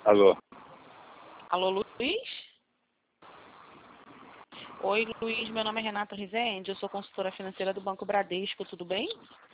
Alô? Alô, Luiz? Oi, Luiz, meu nome é Renata Rizende, eu sou consultora financeira do Banco Bradesco, tudo bem?